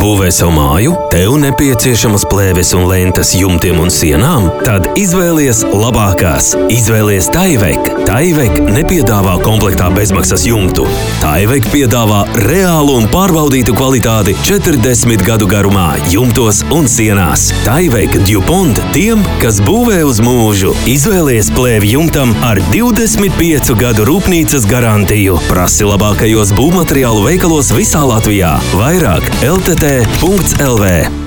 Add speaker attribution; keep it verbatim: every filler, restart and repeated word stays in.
Speaker 1: Būvē savu māju, tev nepieciešamas plēves un lentes jumtiem un sienām? Tad izvēlies labākās. Izvēlies Taivek. Taivek nepiedāvā komplektā bezmaksas jumtu. Taivek piedāvā reālu un pārbaudītu kvalitāti četrdesmit gadu garumā jumtos un sienās. Taivek DuPont tiem, kas būvē uz mūžu. Izvēlies plēvi jumtam ar divdesmit piecu gadu rūpnīcas garantiju. Prasi labākajos būvmateriālu veikalos visā Latvijā. Vairāk L T T punkts L V.